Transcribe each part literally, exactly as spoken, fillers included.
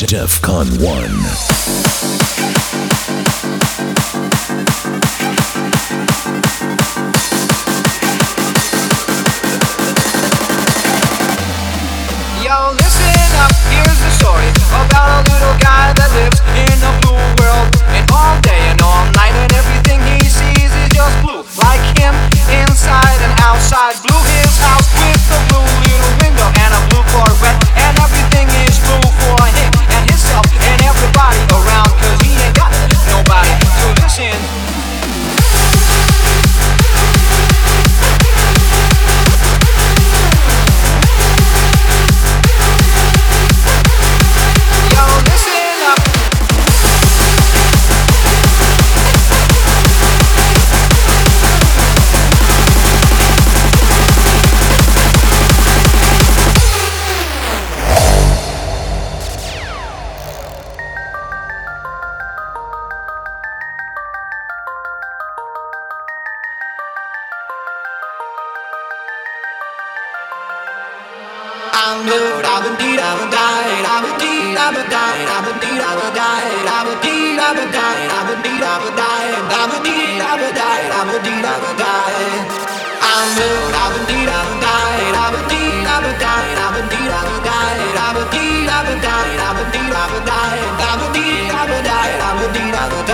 DEFCON one. Yo, listen up, here's the story about a little guy that lives in a blue world. And all day and all night and everything he sees is just blue. Like him, inside and outside. Blue his house with a blue little window and a blue Corvette. And everything is blue for him and himself and everybody around. Cause he ain't got nobody to listen. I'm good, I'm indeed, I'm a died, I'm indeed, I'm a died, I'm indeed, I'm a died, I'm indeed, I'm a died, I'm indeed, I'm a died, I'm indeed, I'm a died, I'm indeed, I'm a died. I'm good, I'm indeed, I'm a died, I'm indeed, I'm a died, I'm indeed, I'm a died, I'm indeed, I'm a died, I'm indeed, I'm a died, I'm indeed, I'm a died, I'm indeed, I'm a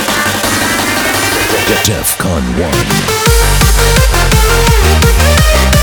DEFCON one.